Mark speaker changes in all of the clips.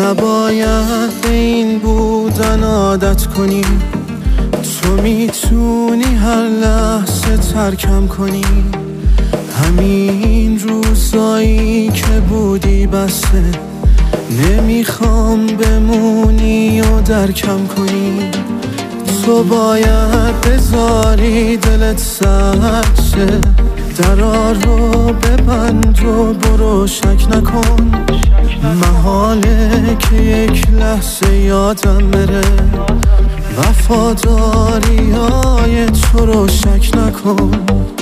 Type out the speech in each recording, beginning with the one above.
Speaker 1: نباید به این بودن عادت کنی. تو میتونی هر لحظه ترکم کنی. همین روزایی که بودی بسه، نمیخوام بمونی و درکم کنی. تو باید بذاری دلت سرد شه، درا رو ببند و برو شک نکن. محاله که یک لحظه یادم بره، وفاداری های تو رو شک نکن.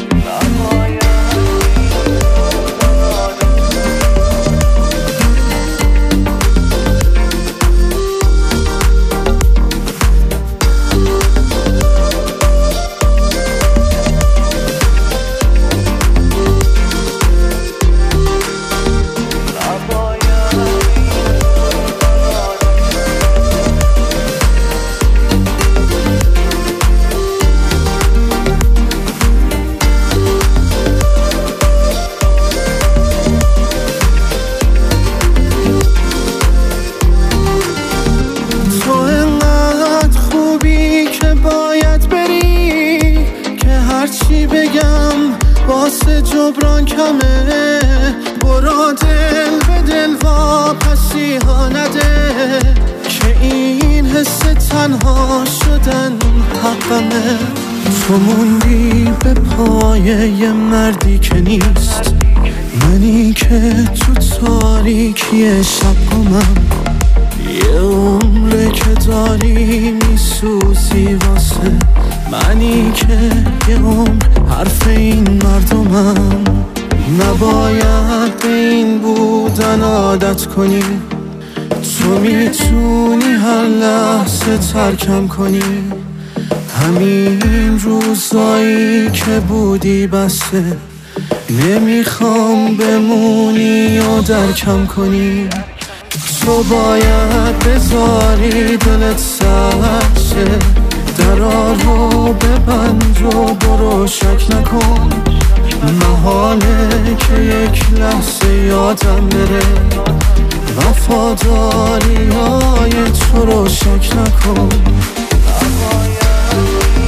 Speaker 1: چی بگم واسه جبران کمه، برا دل به دل واپسی ها نده، که این حس تنها شدن حقمه. تو موندی به پای یه مردی که نیست، منی که تو تاریکی شب گمم. یه عمره که داری میسوزی واسه منی که یه عمر حرف این مردمم. نباید به این بودن عادت کنی. تو میتونی هر لحظه ترکم کنی. همین روزایی که بودی بسه، نمیخوام بمونی و درکم کنی. تو باید بذاری دلت سرد شه، درا رو ببند و برو شک نکن. محاله که یک لحظه یادم بره، وفاداری های تو رو شک نکن.